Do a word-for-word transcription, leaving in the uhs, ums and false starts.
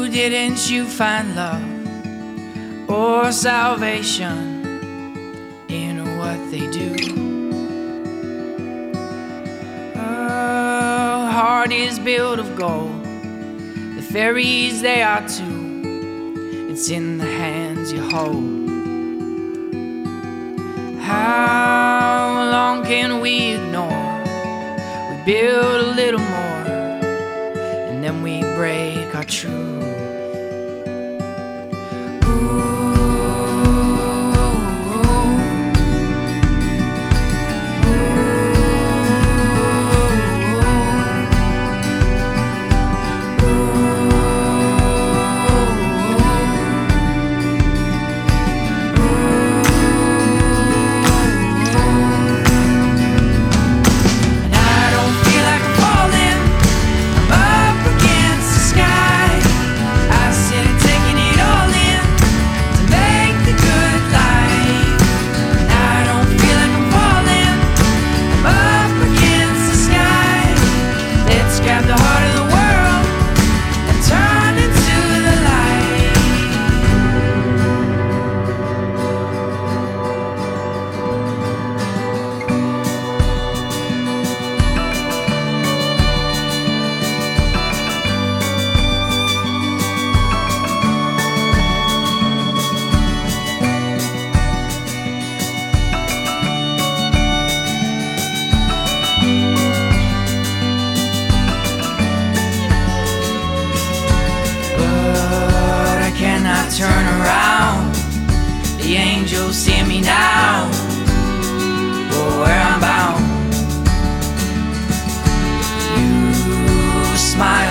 didn't you find love or salvation in what they do? A heart is built of gold, the fairies they are too. It's in the hands you hold. How long can we ignore? We build a little more, and then we break our truth. Turn around, the angels see me now, for where I'm bound. You smile